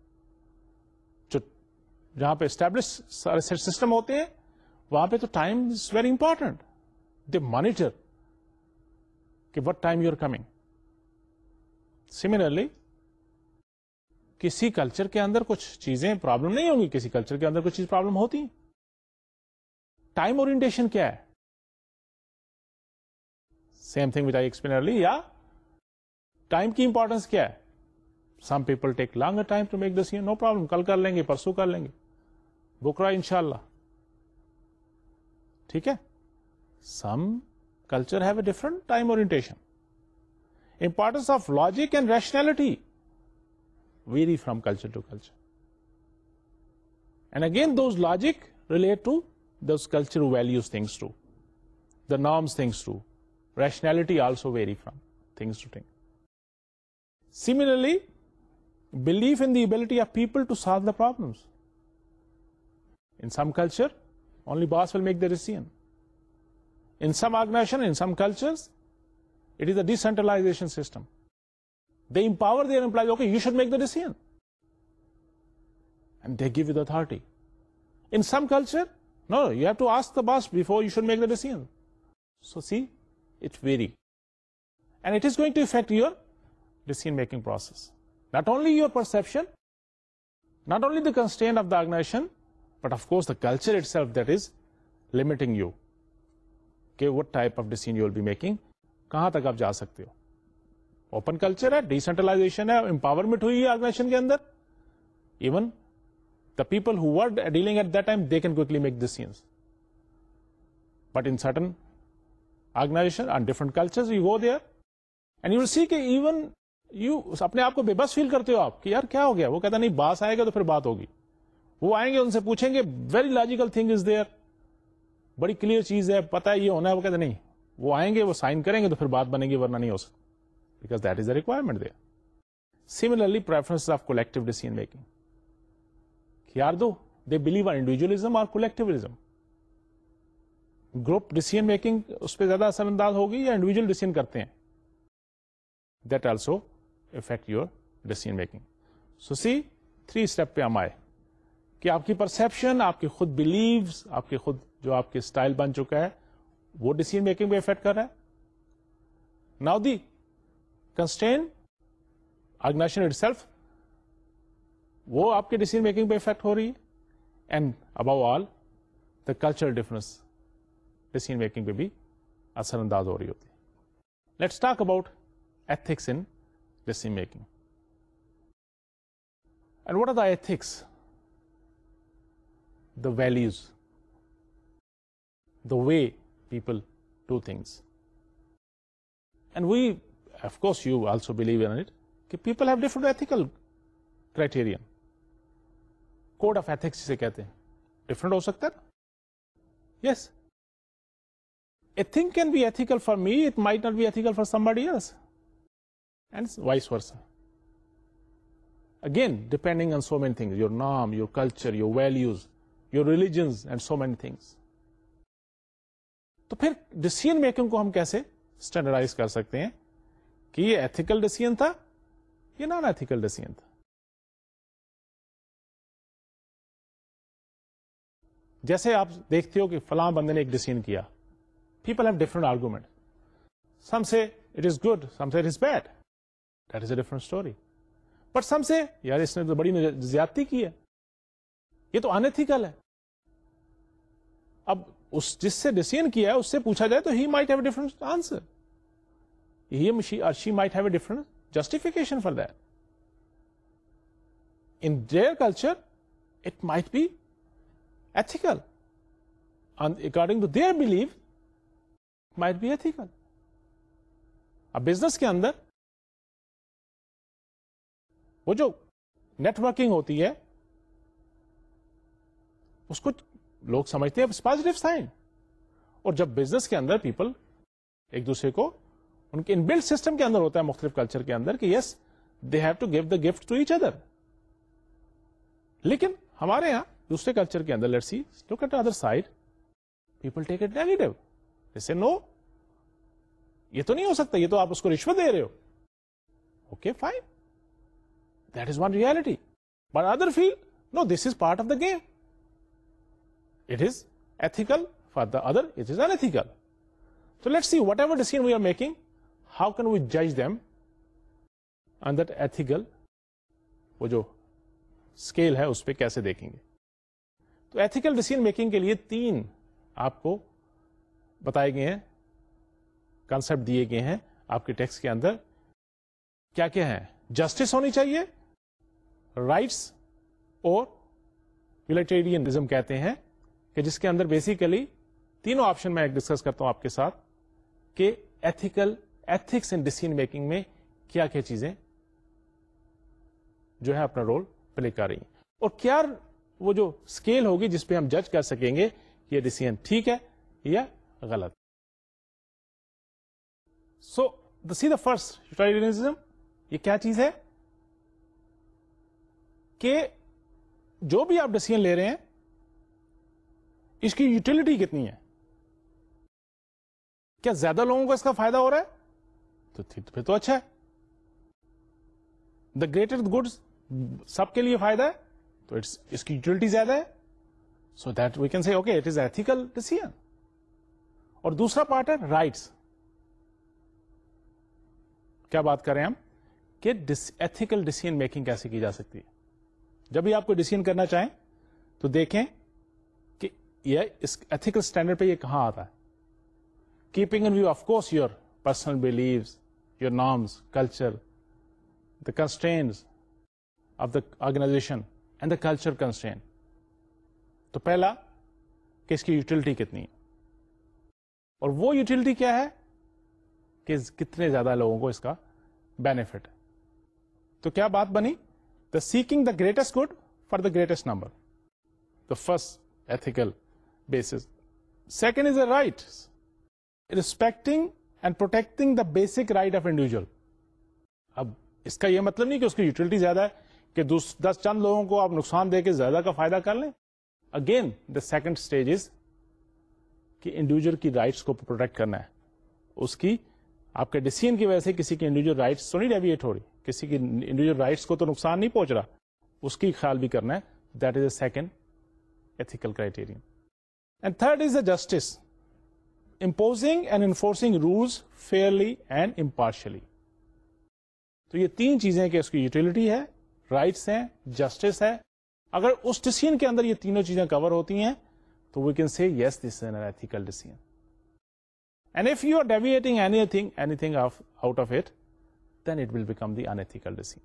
Speaker 1: جہاں پہ established سارے سسٹم ہوتے ہیں وہاں پہ تو time is very important. They monitor کہ what time you are coming. Similarly کسی کلچر کے اندر کچھ چیزیں پرابلم نہیں ہوں گی, کسی کلچر کے اندر کچھ چیز پرابلم ہوتی. ٹائم اورینٹیشن کیا ہے, same thing which I explain early, یا ٹائم کی امپورٹنس کیا ہے. Some people take longer time to make decision, no problem, کل کر لیں گے, پرسوں کر لیں گے, بکرا انشاءاللہ. ٹھیک ہے. Some culture have a different time orientation. Importance of logic and rationality vary from culture to culture. And again, those logic relate to those cultural values things too. The norms things too. Rationality also vary from things to things. Similarly, belief in the ability of people to solve the problems. In some culture, only boss will make the decision. In some organization, in some cultures, it is a decentralization system. They empower their employees, okay, you should make the decision. And they give you the authority. In some culture, no, you have to ask the boss before you should make the decision. So see, it varies. And it is going to affect your decision-making process. Not only your perception, not only the constraint of the organization, but of course the culture itself that is limiting you. Okay, what type of decision you will be making. کہاں تک آپ جا سکتے ہو. Open culture ہے, decentralization ہے, empowerment ہوئی ہے آرگنائزیشن کے اندر. Even the people who were dealing at that time they can quickly make decisions. But in certain organization and different cultures you go there and you will see کہ even you اپنے آپ کو بے بس فیل کرتے ہو آپ کہ یار کیا ہو گیا. وہ کہتا نہیں باس آئے گا تو پھر بات ہوگی. وہ آئیں گے, ان سے پوچھیں گے, very logical thing is there, بڑی کلیئر چیز ہے, پتا ہے یہ ہونا ہے. وہ کہتے نہیں, وہ آئیں گے, وہ سائن کریں گے تو پھر بات بنے گی, ورنہ نہیں ہو سکتا. Because that is a requirement there. Similarly preference of collective decision making. یار do they believe in individualism اور کولیکٹیوزم. گروپ ڈیسیژن میکنگ اس پہ زیادہ اثر انداز ہوگی یا انڈیویجل ڈیسیژن کرتے ہیں؟ That also affect your decision making. So see 3 step پہ ہم آئے کہ آپ کی پرسپشن، آپ کے خود بلیوز، آپ کے خود جو آپ کے اسٹائل بن چکا ہے وہ ڈیسیژن میکنگ پہ افیکٹ کر رہا ہے. Now the constraint organization itself, وہ آپ کے ڈیسیژن میکنگ پہ افیکٹ ہو رہی ہے. And above all the cultural difference decision making پہ بھی اثر انداز ہو رہی ہوتی ہے. Let's talk about ethics in decision making. And what are the ethics? The values, the way people do things. And we, of course, you also believe in it, that people have different ethical criterion. Code of ethics جسے کہتے ہیں, different ہو سکتا ہے. Yes. A thing can be ethical for me, it might not be ethical for somebody else. And vice versa. Again, depending on so many things, your norm, your culture, your values, your religions, and so many things. تو پھر decision making کو ہم کیسے standardise کر سکتے ہیں کہ یہ ایتھیکل ڈیسیژن تھا، یہ نان ایتھیکل ڈیسیژن تھا؟ جیسے آپ دیکھتے ہو کہ فلاں بندے نے ایک ڈیسیژن کیا، people have different argument, some say it is good, some say it is bad, that is a different story. But some say یار اس نے تو بڑی زیادتی کی ہے، یہ تو ان ایتھیکل ہے. اب اس جس سے ڈیسیژن کیا ہے اس سے پوچھا جائے تو he might have a different answer, she might have a different justification for that. In their culture it might be ethical, according to their belief might be ethical. اب بزنس کے اندر وہ جو نیٹ ورکنگ ہوتی ہے اس کو لوگ سمجھتے ہیں پازیٹو سائن. اور جب بزنس کے اندر پیپل ایک دوسرے کو ان کے ان بلڈ سسٹم کے اندر ہوتا ہے مختلف کلچر کے اندر کہ yes they have to give the gift to each other. لیکن ہمارے یہاں دوسرے کلچر کے اندر let's see look at other side, people take it negative. جیسے نو، یہ تو نہیں ہو سکتا، یہ تو آپ اس کو رشوت دے رہے ہو. Okay fine, that is one reality. But other feel no, this is part of the game. It is ethical for the other, it is unethical. So let's see, whatever decision we are making, how can we judge them on that ethical, وہ جو scale ہے اس پہ کیسے دیکھیں گے. تو ethical decision making کے لیے 3 آپ کو بتائے گئے ہیں، کانسیپٹ دیے گئے ہیں آپ کے ٹیکسٹ کے اندر. کیا کیا ہے؟ جسٹس ہونی چاہیے، رائٹس، اور یوٹیلیٹیرینزم کہتے ہیں کہ جس کے اندر بیسیکلی تینوں آپشن میں ڈسکس کرتا ہوں آپ کے ساتھ کہ ایتھکس ان ڈیسیژن میکنگ میں کیا کیا چیزیں جو ہے اپنا رول پلے کر رہی ہیں، اور کیا وہ جو اسکیل ہوگی جس پہ ہم جج کر سکیں گے کہ یہ ڈیسیژن ٹھیک ہے یا غلط. سو دا فرسٹ یوٹیلیٹیرینزم، یہ کیا چیز ہے کہ جو بھی آپ ڈیسیژن لے رہے ہیں اس کی یوٹیلٹی کتنی ہے، کیا زیادہ لوگوں کو اس کا فائدہ ہو رہا ہے تو پھر تو اچھا ہے. دا گریٹر گڈس سب کے لیے فائدہ ہے تو اس کی یوٹیلٹی زیادہ ہے. So that we can say okay it is ethical decision. اور دوسرا پارٹ ہے رائٹس. کیا بات کریں ہم کہ ایتھیکل ڈیسیژن میکنگ کیسے کی جا سکتی ہے. جب بھی آپ کو ڈیسیژن کرنا چاہیں تو دیکھیں کہ یہ اس ایتھیکل اسٹینڈرڈ پہ یہ کہاں آتا ہے. Keeping in view of course your personal beliefs, your norms, culture, the constraints of the organization and the culture constraint. تو پہلا کہ اس کی یوٹیلٹی کتنی ہے، اور وہ یوٹیلٹی کیا ہے کہ کتنے زیادہ لوگوں کو اس کا بینیفٹ ہے. تو کیا بات بنی؟ The seeking the greatest good for the greatest number, the first ethical basis. Second is a right, respecting and protecting the basic right of individual. اب اس کا یہ مطلب نہیں کہ اس کی یوٹیلٹی زیادہ ہے کہ 10 چند لوگوں کو آپ نقصان دے کے زیادہ کا فائدہ کر لیں. Again the second stage is کہ انڈیویجل کی رائٹس کو پروٹیکٹ کرنا ہے. اس کی آپ کے ڈیسیژن کی وجہ سے کسی کی انڈیویجل رائٹس تو نہیں ڈیویٹ ہو رہی, کسی کی انڈیویجل رائٹس کو تو نقصان نہیں پہنچ رہا, اس کی خیال بھی کرنا ہے. That is a second ethical criterion. And third is the justice, imposing and enforcing rules fairly and impartially. تو یہ تین چیزیں کہ اس کی یوٹیلٹی ہے, رائٹس ہیں, جسٹس ہے. اگر اس ڈیسیژن کے اندر یہ تینوں چیزیں کور ہوتی ہیں تو we can say yes this is an ethical decision. And if you are deviating anything out of it, then it will become the unethical decision.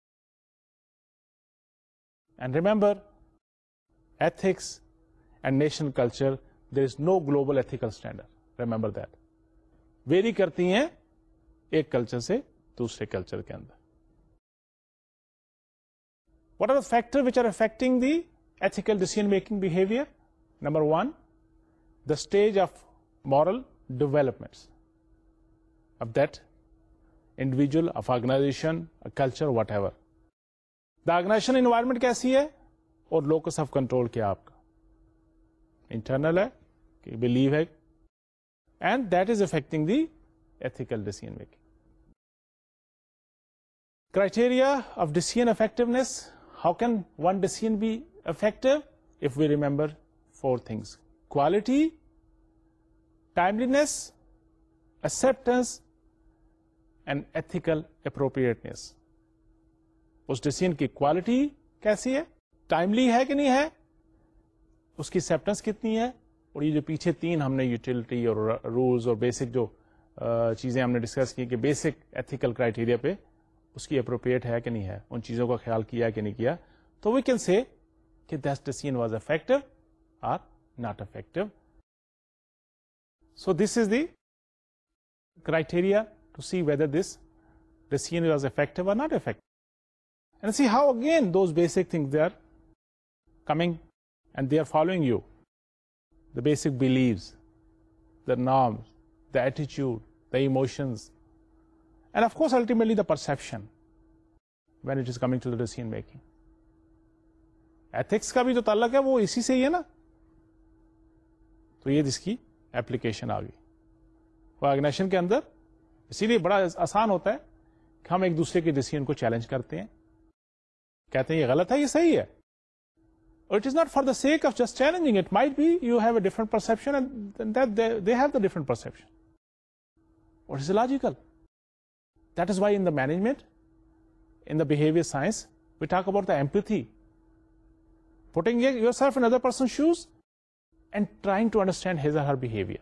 Speaker 1: And remember, ethics and national culture, there is no global ethical standard. Remember that. Vary کرتی ہیں ایک culture سے دوسرے culture کے اندر. What are the factors which are affecting the ethical decision-making behavior? Number one, the stage of moral developments of that individual, of organization, a culture, whatever. The organization environment کیسی ہے اور locus of control کیا آپ کا, internal ہے کہ belief ہے, and that is affecting the ethical decision making. Criteria of decision effectiveness. How can one decision be effective? If we remember four things: quality, timeliness, acceptance, and ethical appropriateness. اس decision کی quality کیسی ہے, timely ہے کہ نہیں ہے, اس کی ایکسیپٹنس کتنی ہے, اور یہ جو پیچھے تین ہم نے یوٹیلٹی اور رولز اور بیسک جو چیزیں ہم نے ڈسکس کی کہ بیسک ایتھیکل کرائٹیریا پہ اس کی اپروپریٹ ہے کہ نہیں ہے, ان چیزوں کا خیال کیا کہ نہیں کیا, تو وی کین سے کہ that decision was effective or not effective. So this is the criteria to see whether this decision was effective or not effective. And see how again those basic things they are coming and they are following you. The basic beliefs, the norms, the attitude, the emotions, and of course ultimately the perception when it is coming to the decision making. Ethics کا بھی جو تعلق ہے وہ اسی سے ہی ہے نا, تو یہ اس کی اپلیکیشن آ گئی آرگنائزیشن کے اندر. اسی لیے بڑا آسان ہوتا ہے کہ ہم ایک دوسرے کے ڈیسیژن کو چیلنج کرتے ہیں, کہتے ہیں یہ غلط ہے, یہ صحیح ہے. اور it is not for the sake of just challenging, it might be you have a different perception and they have the different perception. What is logical. That is why in the management, in the behaviour science, we talk about the empathy, putting yourself in other person shoes and trying to understand his or her behaviour.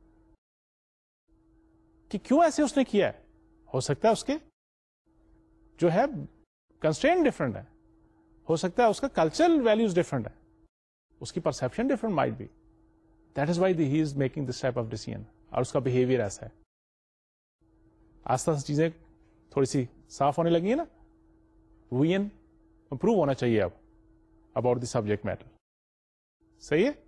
Speaker 1: کہ کیوں ایسے اس نے کیا ہے, ہو سکتا ہے اس کے جو ہے کنسٹرین ڈفرنٹ ہے, ہو سکتا ہے اس کا کلچرل ویلوز ڈفرنٹ ہے, اس کی perception different might be. That is why he is making this type of decision, اور اس کا بہیویئر ایسا ہے. آستہ آستہ چیزیں تھوڑی سی صاف ہونے لگی ہیں نا, ویژن امپروو ہونا چاہیے اب اباؤٹ دی سبجیکٹ میٹر. صحیح ہے.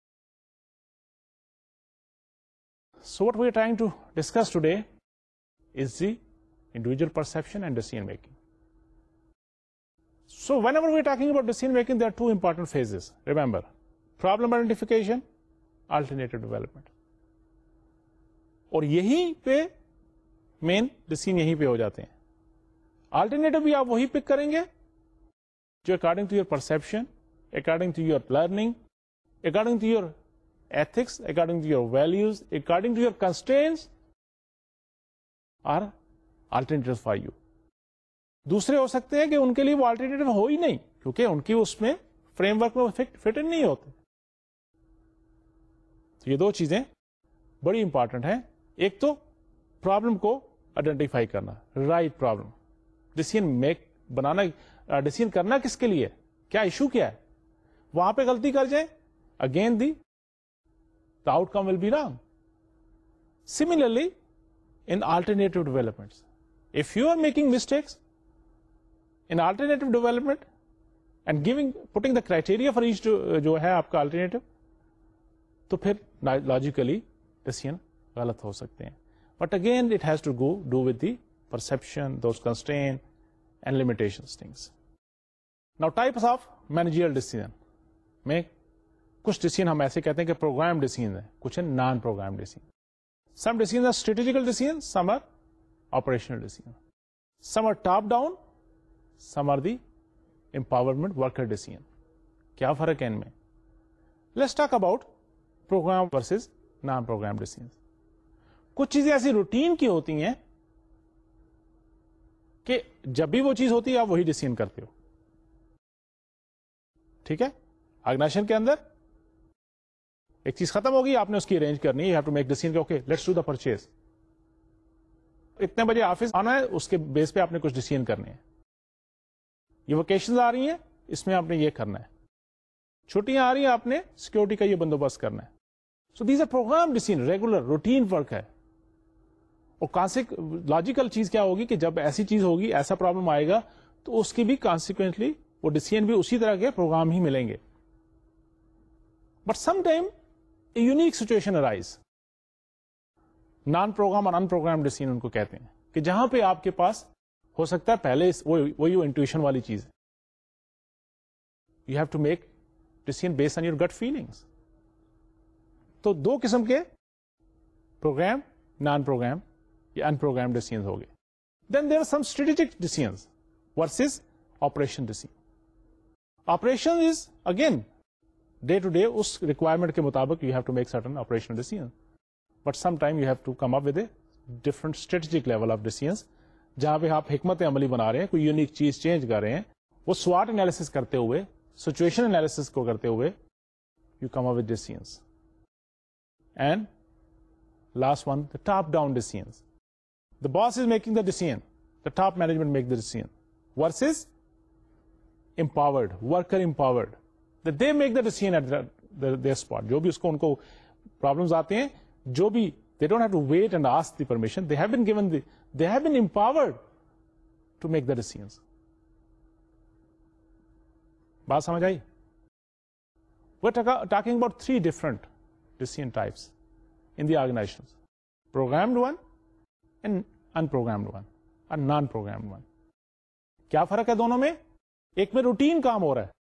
Speaker 1: So what we are trying to discuss today is the individual perception and decision making. So whenever we are talking about decision making, there are two important phases. Remember, problem identification, alternative development. اور یہیں پہ مین decision یہیں پہ ہو جاتے ہیں. Alternative بھی آپ وہی پک کریں گے جو according to your perception, according to your learning, according to your ethics, according to your values, according to your constraints are alternatives for you. دوسرے ہو سکتے ہیں کہ ان کے لیے وہ الٹرنیٹو ہو ہی نہیں, کیونکہ ان کی اس میں فریم ورک میں فٹ نہیں ہوتے. تو یہ دو چیزیں بڑی امپورٹنٹ ہیں. ایک تو پرابلم کو آئیڈینٹیفائی کرنا, رائٹ پرابلم, ڈیسیژن بنانا, ڈیسیژن کرنا کس کے لیے, کیا ایشو کیا ہے, وہاں پہ غلطی کر جائیں, again the outcome will be wrong. Similarly, in alternative developments, if you are making mistakes in alternative development and putting the criteria for each جو ہے آپ کا alternative, تو پھر logically decision غلط ہو سکتے ہیں. But again, it has to do with the perception, those constraints and limitations things. Now, types of managerial decision میں کچھ ڈیسیژن ہم ایسے کہتے ہیں کہ پروگرام ڈیسیژن ہے, کچھ ہے non program decision. Some decision are strategical decision, some are operational decision, some are top down, some are the empowerment worker decision. کیا فرق ہے ان میں؟ Let's talk about program versus non program decision. کچھ چیزیں ایسی روٹین کی ہوتی ہیں کہ جب بھی وہ چیز ہوتی ہے آپ وہی ڈیسیژن کرتے ہو. ٹھیک ہے, آرگنائزیشن کے اندر ایک چیز ختم ہوگی, آپ نے اس کی ارینج کرنی ہے, you have to make decision کہ okay let's do the purchase. اتنے بجے آفس آنا ہے, اس کے بیس پہ آپ نے کچھ ڈیسیژن کرنے ہیں. یہ ویکیشنز آ رہی ہیں, اس میں آپ نے یہ کرنا ہے. چھٹیاں آ رہی ہیں, آپ نے سیکورٹی کا یہ بندوبست کرنا ہے. So these are program decision, regular routine work ہے. اور لاجیکل چیز کیا ہوگی کہ جب ایسی چیز ہوگی, ایسا پرابلم آئے گا, تو اس کی بھی کانسیکوینٹلی وہ ڈیسیژن بھی اسی طرح کے پروگرام ہی ملیں گے. But some time a unique situation arise, non program اور ان پروگرام ڈیسیژن ان کو کہتے ہیں, کہ جہاں پہ آپ کے پاس ہو سکتا ہے پہلے وہی انٹویشن والی چیز ہے. You have to make decision based on your gut feelings. تو دو قسم کے پروگرام, نان پروگرام یا ان پروگرام ڈیسیژن ہو گئے. Then there are some strategic decisions versus operation decision. Operation is again day to day اس ریکوائرمنٹ کے مطابق you have to make certain operational decision, but some time you have to come up with a different strategic level of decisions, جہاں پہ آپ حکمت عملی بنا رہے ہیں, کوئی یونیک چیز چینج کر رہے ہیں, وہ SWOT انالیسس کرتے ہوئے, سچویشن انالیسس کو کرتے ہوئے you come up with decisions. And last one, the top down decisions. The boss is making the decision, the top management make the decision, versus empowered, worker empowered, that they make the decision at their spot. جو بھی اس کو ان کو problems آتے ہیں, جو بھی they don't have to wait and ask the permission, they have been given they have been empowered to make the decisions. بات سمجھ آئی؟ We're talking about 3 different decision types in the organizations: programmed one and unprogrammed one and non-programmed one. کیا فرق ہے دونوں میں؟ ایک میں routine کام ہو رہا ہے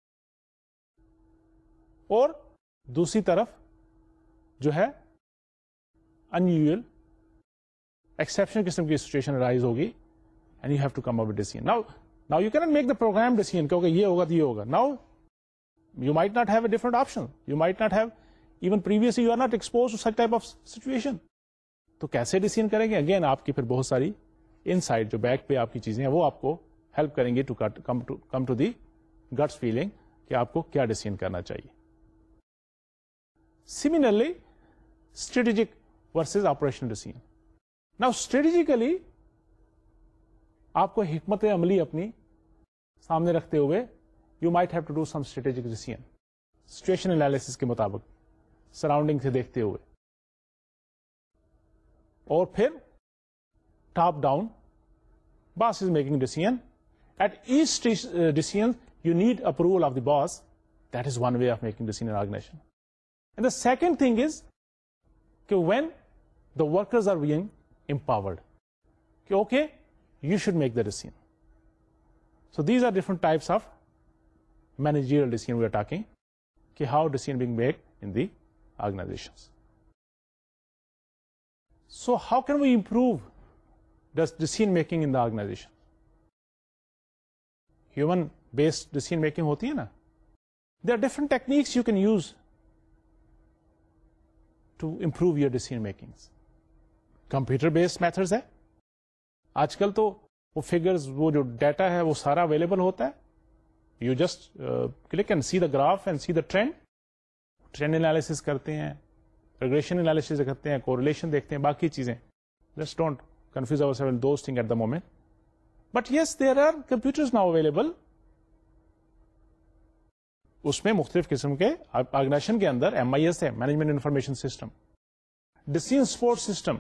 Speaker 1: اور دوسری طرف جو ہے unusual exceptional قسم کی سچویشن رائز ہوگی and you have to come up with decision. Now you cannot make the program decision کہ یہ ہوگا تو یہ ہوگا. Now you might not have a different option. You might not have, even previously you are not exposed to such type of situation. تو کیسے decision کریں گے؟ اگین آپ کی پھر بہت ساری ان سائڈ جو بیک پہ آپ کی چیزیں ہیں وہ آپ کو ہیلپ کریں گے to come to the guts feeling کہ آپ کو کیا ڈیسیژن کرنا چاہیے. Similarly strategic versus operational decision. Now strategically آپ کو حکمت عملی اپنی سامنے رکھتے ہوئے you might have to do some strategic decision, situation analysis کے مطابق, سراؤنڈنگ سے دیکھتے ہوئے, اور پھر top down boss is making decision. At each decision you need approval of the boss. That is one way of making decision in organization. And the second thing is کہ when the workers are being empowered کہ okay you should make the decision. So these are different types of managerial decision we are talking, کہ how decision being made in the organizations. So how can we improve the decision making in the organization? Human based decision making ہوتی ہے نا. There are different techniques you can use to improve your decision makings. Computer based methods ہے. آج کل تو وہ figures, وہ جو ڈیٹا ہے وہ سارا اویلیبل ہوتا ہے. You just click and see the graph and see the trend. Trend analysis کرتے ہیں, regression analysis کرتے ہیں, correlation دیکھتے ہیں, باقی چیزیں. Let's don't confuse ourselves with those things at the moment. But yes, there are computers now available. اس میں مختلف قسم کے آرگنائزیشن کے اندر MIS ہے, management information system, decision support system,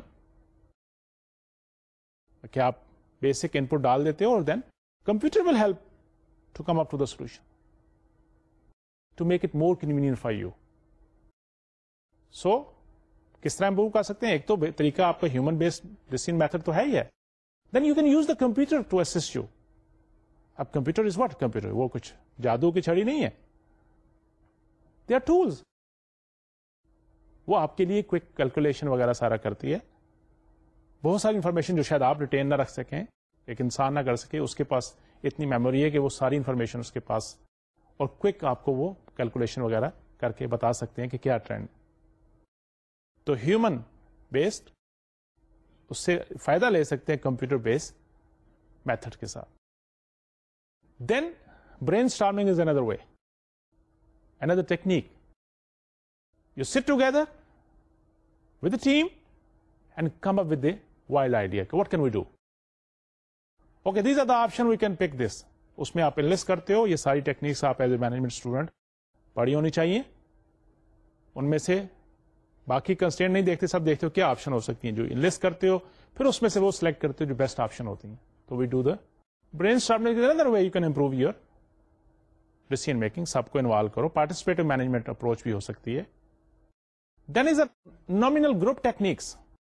Speaker 1: کہ آپ بیسک ان پٹ ڈال دیتے ہو اور then computer will help to come up to the solution, to make it more convenient for you. So, کس طرح امپروو کر سکتے ہیں؟ ایک تو طریقہ آپ کا ہیومن بیسڈ ڈیسیژن میتھڈ تو ہے ہی ہے. Then you can use the computer to assist you. اب کمپیوٹر از واٹ؟ کمپیوٹر وہ کچھ جادو کی چھڑی نہیں ہے. They are tools. وہ آپ کے لیے کوئک کیلکولیشن وغیرہ سارا کرتی ہے. بہت ساری انفارمیشن جو شاید آپ ریٹین نہ رکھ سکیں, ایک انسان نہ کر سکے, اس کے پاس اتنی میموری ہے کہ وہ ساری انفارمیشن اس کے پاس, اور کوئک آپ کو وہ کیلکولیشن وغیرہ کر کے بتا سکتے ہیں کہ کیا ٹرینڈ. تو ہیومن بیسڈ اس سے فائدہ لے سکتے ہیں کمپیوٹر بیسڈ میتھڈ کے ساتھ. Then brainstorming is another way, another technique. You sit together with a team and come up with a wild idea. What can we do? Okay, these are the option, we can pick this. اس میں آپ انلسٹ کرتے ہو. یہ ساری techniques آپ as a management student پڑھی ہونی چاہیے. ان میں سے باقی کنسٹینٹ نہیں دیکھتے, سب دیکھتے ہو کیا آپشن ہو سکتی ہیں. جو انلسٹ کرتے ہو پھر اس میں سے وہ سلیکٹ کرتے ہو جو بیسٹ آپشن ہوتی ہیں. تو we do the brainstorming other way you can improve your decision making. سب کو انوالو کرو. پارٹیسپیٹو مینجمنٹ اپروچ بھی ہو سکتی ہے. Then is a nominal group techniques.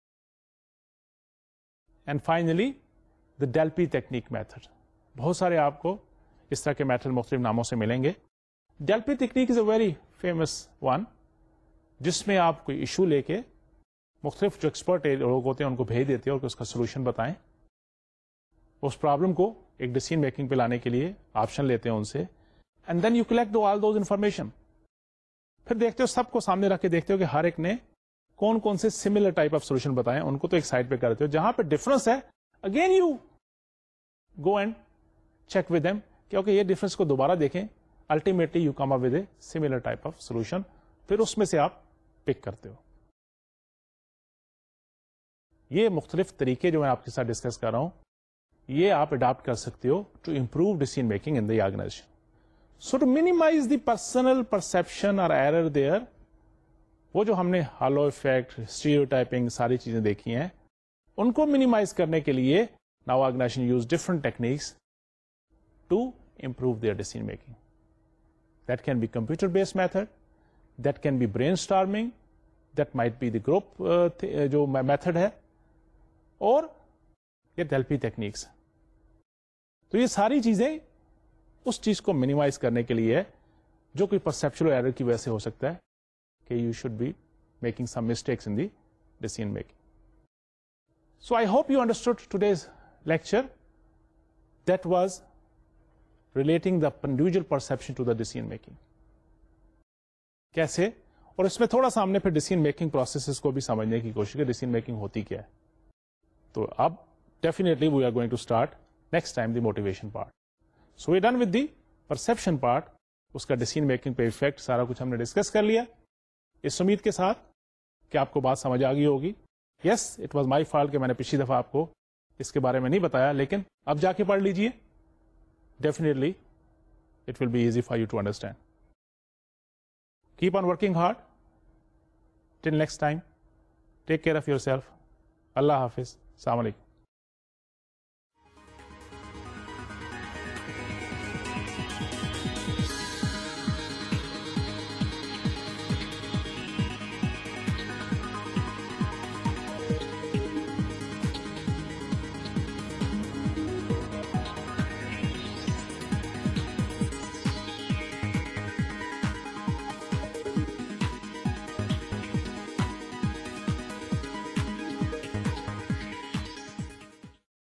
Speaker 1: And finally the Delphi technique method. بہت سارے آپ کو اس طرح کے میتھڈ مختلف ناموں سے ملیں گے. Delphi technique is a very famous one, جس میں آپ کوئی ایشو لے کے مختلف جو ایکسپرٹ لوگ ہوتے ہیں ان کو بھیج دیتے ہیں اور اس کا سولوشن بتائیں. اس پرابلم کو ایک ڈیسیژن میکنگ پہ لانے کے لیے آپشن لیتے ہیں ان سے, and then you collect all those information. پھر دیکھتے ہو سب کو سامنے رکھ کے دیکھتے ہو کہ ہر ایک نے کون کون سے سملر ٹائپ آف سولوشن بتائے. ان کو تو ایک سائڈ پہ کرتے ہو. جہاں پہ ڈفرنس ہے again you go and check with them کہ اوکے یہ ڈفرنس کو دوبارہ دیکھیں. Ultimately you come up with a similar type of solution. پھر اس میں سے آپ پک کرتے ہو. یہ مختلف طریقے جو میں آپ کے ساتھ ڈسکس کر رہا ہوں, یہ آپ اڈاپٹ کر سکتے ہو to improve decision making in the organization. So to minimize the personal perception or error there. وہ جو ہم نے ہالو افیکٹ, اسٹیریوٹائپنگ ساری چیزیں دیکھی ہیں, ان کو مینیمائز کرنے کے لیے now organization use different techniques to improve their decision making. That can be computer based method, that can be brainstorming, that might be the group جو میتھڈ ہے, اور یہ ڈیلپی ٹیکنیکس. تو یہ ساری چیزیں اس چیز کو منیمائز کرنے کے لیے ہے جو کوئی پرسپچل ایرر کی وجہ سے ہو سکتا ہے کہ you should be making some mistakes in the decision making. So I hope you understood today's lecture that was relating the individual perception to the decision making. کیسے, اور اس میں تھوڑا سا ہم نے پھر ڈیسیژن میکنگ پروسیسز کو بھی سمجھنے کی کوشش کی. ڈیسیژن میکنگ ہوتی کیا ہے. تو اب definitely we are going to start next time the motivation part. So we done with the perception part. اس کا ڈیسیژن میکنگ پہ افیکٹ سارا کچھ ہم نے ڈسکس کر لیا. اس امید کے ساتھ کہ آپ کو بات سمجھ آ گئی ہوگی. Yes, it was my fault کہ میں نے پچھلی دفعہ آپ کو اس کے بارے میں نہیں بتایا, لیکن اب جا کے پڑھ لیجئے. Definitely it will be easy for you to understand. Keep on working hard. Till next time, take care of yourself. Allah Hafiz. Assalamu alaikum.